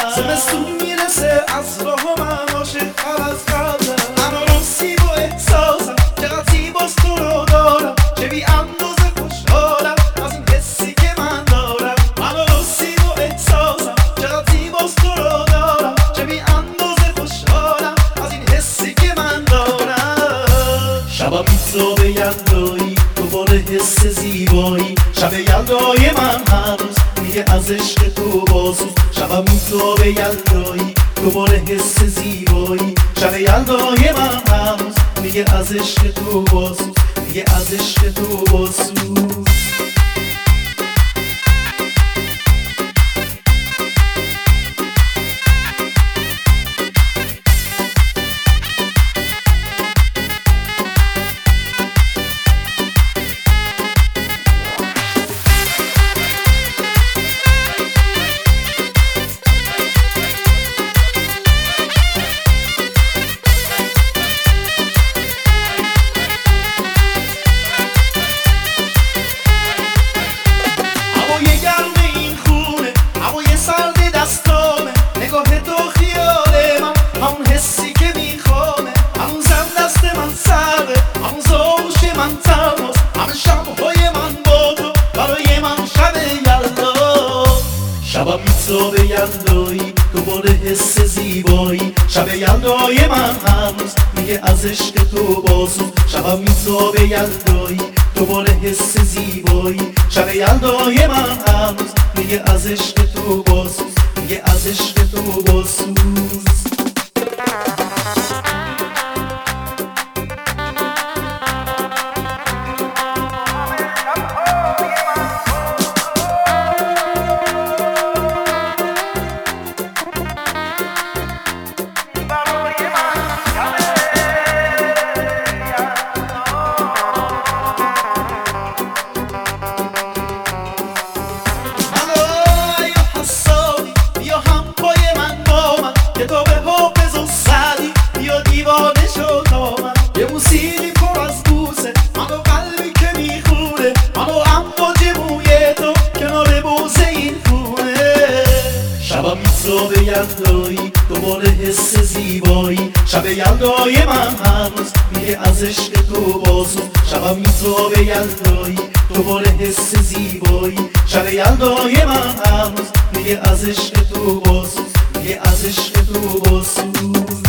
زمستون میرسه از راه من عاشق‌تر از قبلم. من رسی با احساسم چقدر زیباست تو رو دارم، چه بی اندازه خوشحالم از این حسی که من دارم. من رسی با احساسم چقدر زیباست تو رو دارم، چه بی اندازه خوشحالم از این حسی که من دارم. شبم میتابه یلدایی دوباره حس زیبایی، شب یلدای من هنوز میگه از عشق تو باسوز. شبم میتابه یلدایی دوباره حس زیبایی، شب یلدای من هنوز میگه از عشق تو باسوز، میگه از عشق تو باسوز. نگاه تو خیال من همون حسی که میخوامه، همون زن دست من سره، همون زوش من تماس، همه شبهای من با تو برای من شب یلدا. شبم میتابه یلدایی دوباره حس زیبایی، شب یلدای من هنوز میگه از عشق تو باسوز. شبم میتابه یلدایی دوباره حس زیبایی، شب یلدای من هنوز میگه از عشق تو باسوز، میگه از عشق تو باسوز. کتاب حافظ و سعدی یا دیوانه شد تا من، یه موسیقی پر از بوسه منو قلبی که میخونه، منو امواج موی تو کنار بوسه این خونه. شبم میتابه یلدایی دوباره حس زیبایی، شب یلدای من هنوز میگه از عشق تو باسوز. شبم میتابه یلدایی دوباره حس زیبایی، شب یلدای من هنوز میگه از عشق تو باسوز، میگه از عشق تو باسوز.